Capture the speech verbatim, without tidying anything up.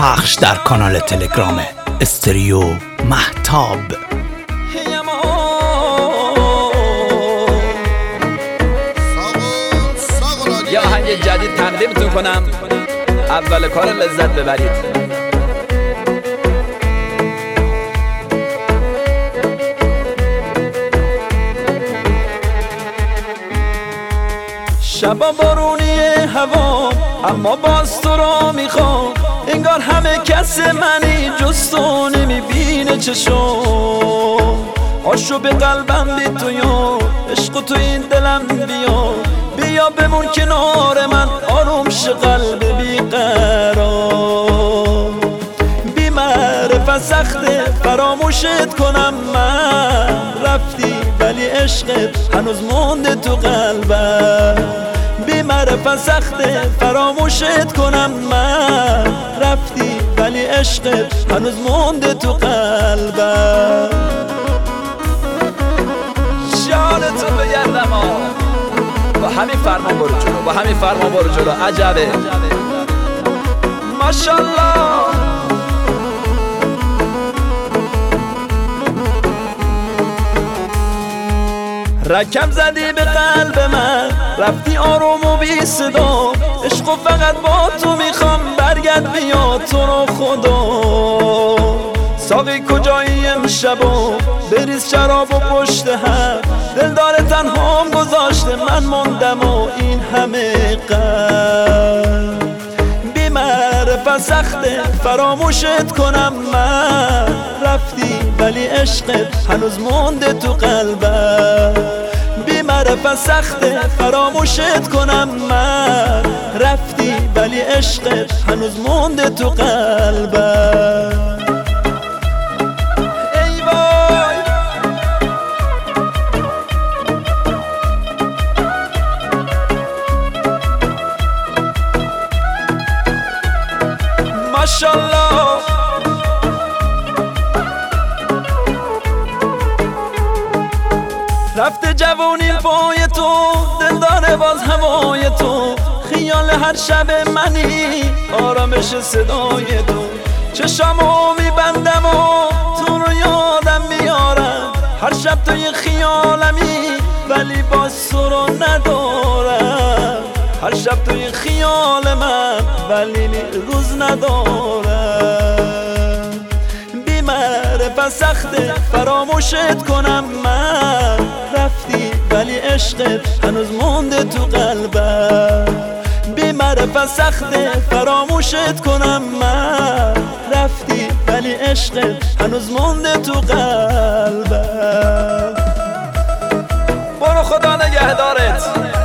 پخش در کانال تلگرام استریو مهتاب. یه آهنگ جدید تقدیمتون کنم، اول کار لذت ببرید. شبا بارونی هوا اما باز تو را میخوام، انگار همه کس منی جز تو نمیبینه چشم. آشو به قلبم بی تو یا عشق تو این دلم بیا، بیا بمون کنار من آروم شه قلب بیقرار. بی معرفت سخته فراموشت کنم من، رفتی ولی عشقت هنوز مونده تو قلبم. بی معرفت سخته فراموشت کنم من، رفتی ولی عشقت هنوز مونده تو قلبم. شالتو بگردم ها، با همین فرمان برو جلو، با همین فرمان برو جلو. عجبه ماشالله. رکم زدی به قلب من، رفتی آروم و بی صدا. عشق و فقط با تو میخوام، برگرد بیا تو رو خدا. ساقی کجایی امشب و بریز شراب و پشت هم، دلدار تنهام گذاشته من موندم و این همه غم. بی معرفت سخته فراموشت کنم من، رفتی ولی عشقت هنوز مونده تو قلبم. بی معرفت سخته فراموشت کنم من، رفتی ولی عشقت هنوز مونده تو قلبم. ای وای ماشالله. رفته جوونی پای تو، دلدار باز هوای تو. خیال هر شب منی، آرامش صدای تو. چشامو میبندم و تو رو یادم میارم، هر شب توی خیالمی ولی باز تو رو ندارم. هر شب توی خیال من ولی روز ندارم. بی معرفت سخته فراموشت کنم من، رفتی ولی عشقت هنوز مونده تو قلبم. بی معرفت سخته فراموشت کنم من، رفتی ولی عشقت هنوز مونده تو قلبم. برو خدا نگهدارت.